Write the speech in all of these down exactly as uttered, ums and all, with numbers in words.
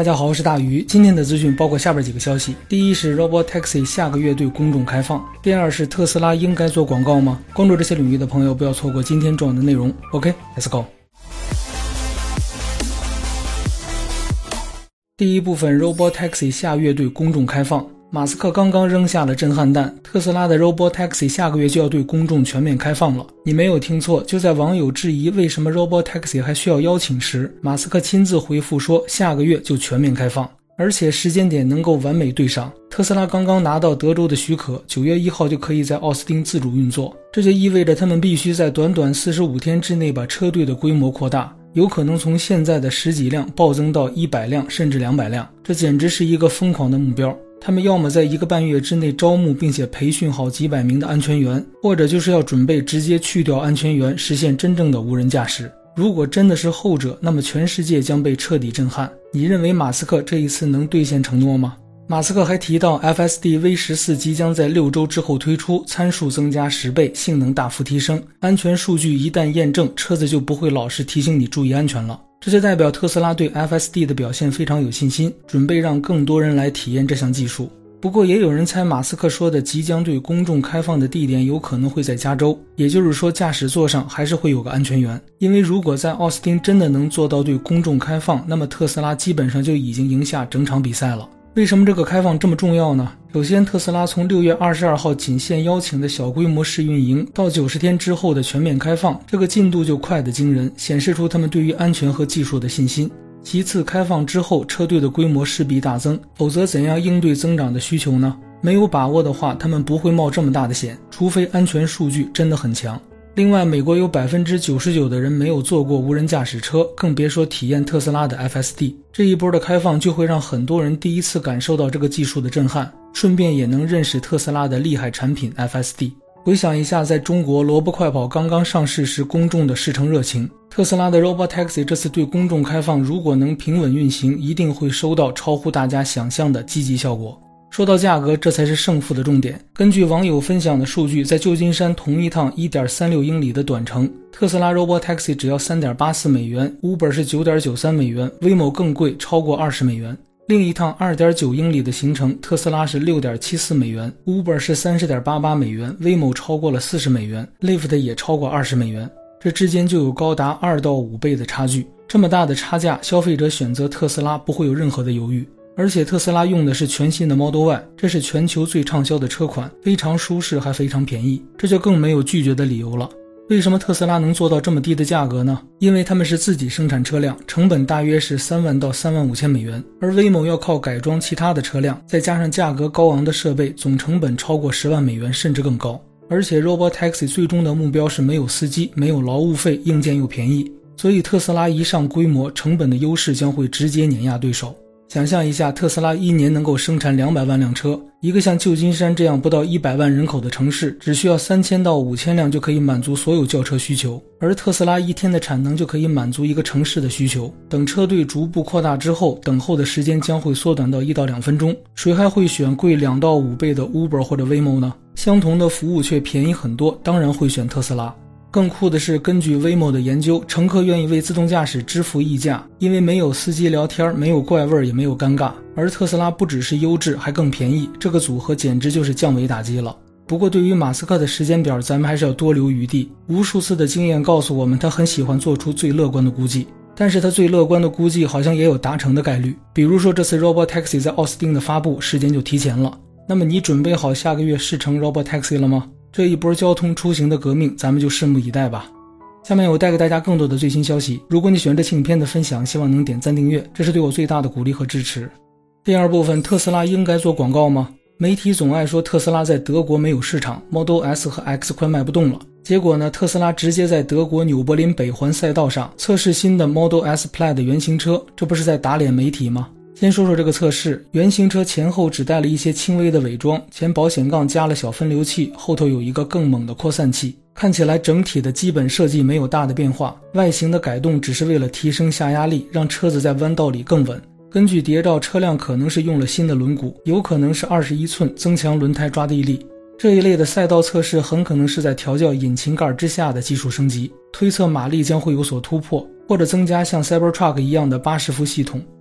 大家好，我是大鱼。今天的资讯包括下边几个消息：第一是 Robotaxi 下个月对公众开放；第二是特斯拉应该做广告吗？关注这些领域的朋友不要错过今天重要的内容。 OK，Let's go。第一部分 Robotaxi 下月对公众开放。马斯克刚刚扔下了震撼弹，特斯拉的 Robotaxi 下个月就要对公众全面开放了。你没有听错，就在网友质疑为什么 Robotaxi 还需要邀请时，马斯克亲自回复说下个月就全面开放，而且时间点能够完美对上。特斯拉刚刚拿到德州的许可，九月一号就可以在奥斯汀自主运作，这就意味着他们必须在短短四十五天之内把车队的规模扩大，有可能从现在的十几辆暴增到一百辆甚至两百辆，这简直是一个疯狂的目标。他们要么在一个半月之内招募并且培训好几百名的安全员，或者就是要准备直接去掉安全员，实现真正的无人驾驶。如果真的是后者，那么全世界将被彻底震撼。你认为马斯克这一次能兑现承诺吗？马斯克还提到 F S D V 十四 即将在六周之后推出，参数增加十倍，性能大幅提升，安全数据一旦验证，车子就不会老是提醒你注意安全了。这就代表特斯拉对 F S D 的表现非常有信心，准备让更多人来体验这项技术。不过也有人猜马斯克说的即将对公众开放的地点有可能会在加州，也就是说驾驶座上还是会有个安全员。因为如果在奥斯汀真的能做到对公众开放，那么特斯拉基本上就已经赢下整场比赛了。为什么这个开放这么重要呢？首先，特斯拉从六月二十二号仅限邀请的小规模试运营到九十天之后的全面开放，这个进度就快得惊人，显示出他们对于安全和技术的信心。其次，开放之后车队的规模势必大增，否则怎样应对增长的需求呢？没有把握的话，他们不会冒这么大的险，除非安全数据真的很强。另外，美国有 百分之九十九 的人没有坐过无人驾驶车，更别说体验特斯拉的 F S D。 这一波的开放就会让很多人第一次感受到这个技术的震撼，顺便也能认识特斯拉的厉害产品 F S D。 回想一下在中国萝卜快跑刚刚上市时公众的试乘热情，特斯拉的 Robotaxi 这次对公众开放如果能平稳运行，一定会收到超乎大家想象的积极效果。说到价格，这才是胜负的重点。根据网友分享的数据，在旧金山同一趟 一点三六英里的短程，特斯拉 Robotaxi 只要 三点八四美元， Uber 是 九点九三美元， Waymo 更贵，超过二十美元。另一趟 二点九英里的行程，特斯拉是 六点七四美元， Uber 是 三十点八八美元， Waymo 超过了四十美元， Lyft 也超过二十美元。这之间就有高达二到五倍的差距，这么大的差价，消费者选择特斯拉不会有任何的犹豫。而且特斯拉用的是全新的 Model Y， 这是全球最畅销的车款，非常舒适还非常便宜，这就更没有拒绝的理由了。为什么特斯拉能做到这么低的价格呢？因为他们是自己生产车辆，成本大约是三万到三万五千美元，而 Waymo 要靠改装其他的车辆，再加上价格高昂的设备，总成本超过十万美元甚至更高。而且 Robotaxi 最终的目标是没有司机，没有劳务费，硬件又便宜，所以特斯拉一上规模，成本的优势将会直接碾压对手。想象一下，特斯拉一年能够生产两百万辆车，一个像旧金山这样不到一百万人口的城市，只需要三千到五千辆就可以满足所有轿车需求，而特斯拉一天的产能就可以满足一个城市的需求。等车队逐步扩大之后，等候的时间将会缩短到一到两分钟。谁还会选贵两到五倍的 Uber 或者 Waymo 呢？相同的服务却便宜很多，当然会选特斯拉。更酷的是，根据 Waymo 的研究，乘客愿意为自动驾驶支付溢价，因为没有司机聊天，没有怪味，也没有尴尬。而特斯拉不只是优质，还更便宜，这个组合简直就是降维打击了。不过对于马斯克的时间表，咱们还是要多留余地。无数次的经验告诉我们，他很喜欢做出最乐观的估计，但是他最乐观的估计好像也有达成的概率。比如说这次 Robotaxi 在奥斯汀的发布时间就提前了，那么你准备好下个月试乘 Robotaxi 了吗？这一波交通出行的革命，咱们就拭目以待吧。下面我带给大家更多的最新消息，如果你喜欢这期影片的分享，希望能点赞订阅，这是对我最大的鼓励和支持。第二部分，特斯拉应该做广告吗？媒体总爱说特斯拉在德国没有市场， Model S 和 X 快卖不动了。结果呢，特斯拉直接在德国纽柏林北环赛道上测试新的 Model S Plaid 的原型车，这不是在打脸媒体吗？先说说这个测试，原型车前后只带了一些轻微的伪装，前保险杠加了小分流器，后头有一个更猛的扩散器，看起来整体的基本设计没有大的变化，外形的改动只是为了提升下压力，让车子在弯道里更稳。根据谍照，车辆可能是用了新的轮毂，有可能是二十一寸，增强轮胎抓地力。这一类的赛道测试很可能是在调教引擎盖之下的技术升级，推测马力将会有所突破，或者增加像 Cybertruck 一样的八十伏系统。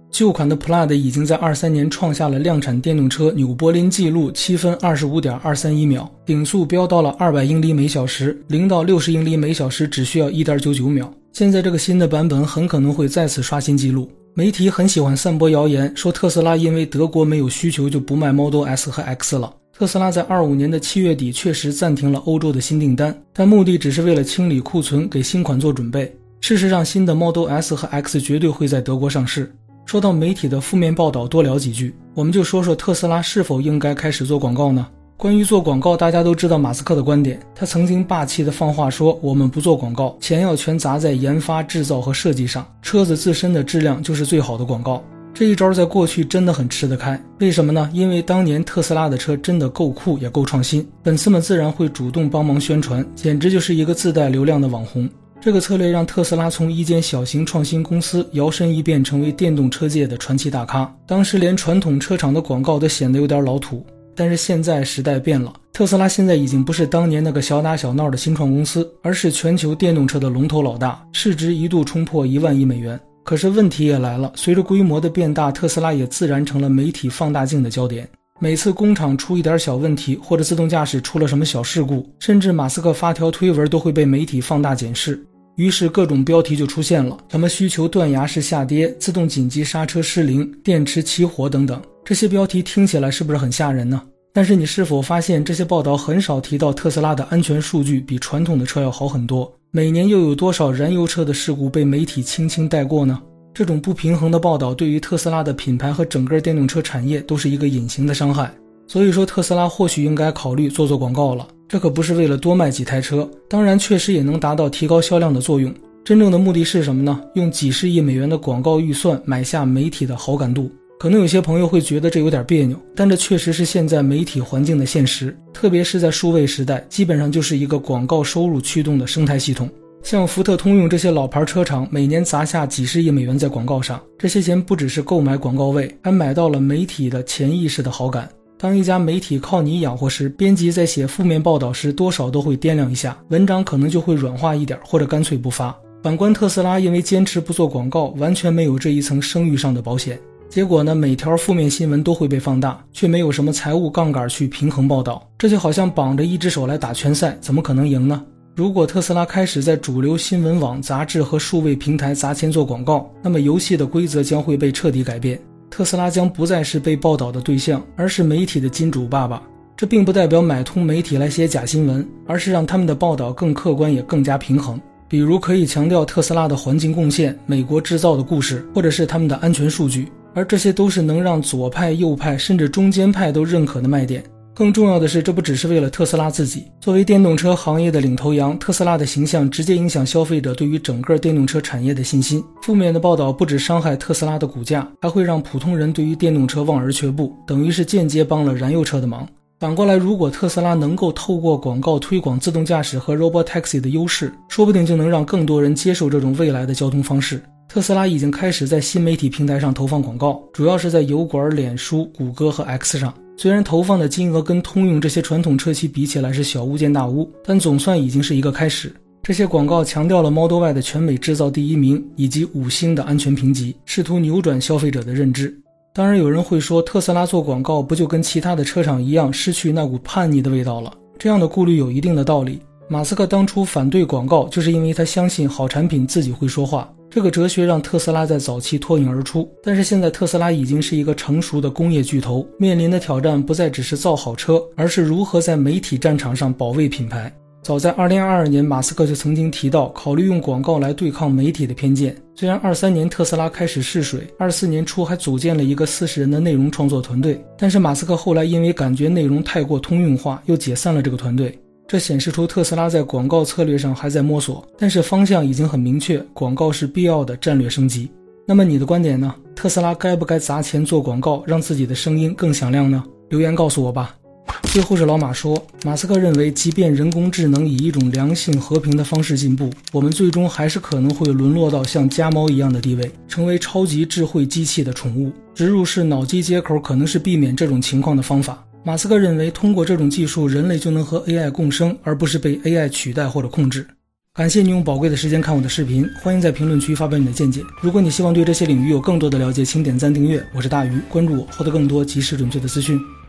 旧款的 Plaid 已经在二三年创下了量产电动车纽柏林纪录七分二十五点二三一秒，顶速飙到了二百英里每小时，零到六十英里每小时只需要 一点九九秒。现在这个新的版本很可能会再次刷新纪录。媒体很喜欢散播谣言，说特斯拉因为德国没有需求就不卖 Model S 和 X 了。特斯拉在二五年的七月底确实暂停了欧洲的新订单，但目的只是为了清理库存，给新款做准备。事实上，新的 Model S 和 X 绝对会在德国上市。说到媒体的负面报道，多聊几句，我们就说说特斯拉是否应该开始做广告呢？关于做广告，大家都知道马斯克的观点，他曾经霸气的放话说，我们不做广告，钱要全砸在研发、制造和设计上，车子自身的质量就是最好的广告。这一招在过去真的很吃得开，为什么呢？因为当年特斯拉的车真的够酷也够创新，粉丝们自然会主动帮忙宣传，简直就是一个自带流量的网红。这个策略让特斯拉从一间小型创新公司摇身一变成为电动车界的传奇大咖，当时连传统车厂的广告都显得有点老土。但是现在时代变了，特斯拉现在已经不是当年那个小打小闹的新创公司，而是全球电动车的龙头老大，市值一度冲破一万亿美元。可是问题也来了，随着规模的变大，特斯拉也自然成了媒体放大镜的焦点。每次工厂出一点小问题，或者自动驾驶出了什么小事故，甚至马斯克发条推文都会被媒体放大检视。于是各种标题就出现了，什么需求断崖式下跌、自动紧急刹车失灵、电池起火等等。这些标题听起来是不是很吓人呢？但是你是否发现这些报道很少提到特斯拉的安全数据比传统的车要好很多？每年又有多少燃油车的事故被媒体轻轻带过呢？这种不平衡的报道对于特斯拉的品牌和整个电动车产业都是一个隐形的伤害。所以说特斯拉或许应该考虑做做广告了，这可不是为了多卖几台车，当然确实也能达到提高销量的作用。真正的目的是什么呢？用几十亿美元的广告预算买下媒体的好感度。可能有些朋友会觉得这有点别扭，但这确实是现在媒体环境的现实，特别是在数位时代，基本上就是一个广告收入驱动的生态系统。像福特、通用这些老牌车厂每年砸下几十亿美元在广告上，这些钱不只是购买广告位，还买到了媒体的潜意识的好感。当一家媒体靠你养活时，编辑在写负面报道时多少都会掂量一下，文章可能就会软化一点，或者干脆不发。反观特斯拉，因为坚持不做广告，完全没有这一层声誉上的保险。结果呢，每条负面新闻都会被放大，却没有什么财务杠杆去平衡报道，这就好像绑着一只手来打拳赛，怎么可能赢呢？如果特斯拉开始在主流新闻网、杂志和数位平台砸钱做广告，那么游戏的规则将会被彻底改变，特斯拉将不再是被报道的对象，而是媒体的金主爸爸。这并不代表买通媒体来写假新闻，而是让他们的报道更客观也更加平衡。比如可以强调特斯拉的环境贡献、美国制造的故事，或者是他们的安全数据，而这些都是能让左派、右派甚至中间派都认可的卖点。更重要的是，这不只是为了特斯拉自己，作为电动车行业的领头羊，特斯拉的形象直接影响消费者对于整个电动车产业的信心。负面的报道不只伤害特斯拉的股价，还会让普通人对于电动车望而却步，等于是间接帮了燃油车的忙。反过来，如果特斯拉能够透过广告推广自动驾驶和 Robotaxi 的优势，说不定就能让更多人接受这种未来的交通方式。特斯拉已经开始在新媒体平台上投放广告，主要是在油管、脸书、谷歌和 X 上。虽然投放的金额跟通用这些传统车企比起来是小巫见大巫，但总算已经是一个开始。这些广告强调了 Model Y 的全美制造第一名以及五星的安全评级，试图扭转消费者的认知。当然有人会说，特斯拉做广告不就跟其他的车厂一样，失去那股叛逆的味道了？这样的顾虑有一定的道理。马斯克当初反对广告，就是因为他相信好产品自己会说话。这个哲学让特斯拉在早期脱颖而出，但是现在特斯拉已经是一个成熟的工业巨头，面临的挑战不再只是造好车，而是如何在媒体战场上保卫品牌。早在二零二二年，马斯克就曾经提到考虑用广告来对抗媒体的偏见。虽然二三年特斯拉开始试水，二四年初还组建了一个四十人的内容创作团队，但是马斯克后来因为感觉内容太过通用化，又解散了这个团队。这显示出特斯拉在广告策略上还在摸索，但是方向已经很明确，广告是必要的战略升级。那么你的观点呢？特斯拉该不该砸钱做广告，让自己的声音更响亮呢？留言告诉我吧。最后是老马说，马斯克认为，即便人工智能以一种良性和平的方式进步，我们最终还是可能会沦落到像家猫一样的地位，成为超级智慧机器的宠物。植入式脑机接口可能是避免这种情况的方法。马斯克认为，通过这种技术，人类就能和 A I 共生，而不是被 A I 取代或者控制。 感谢你用宝贵的时间看我的视频，欢迎在评论区发表你的见解。如果你希望对这些领域有更多的了解，请点赞订阅。我是大鱼，关注我，获得更多及时准确的资讯。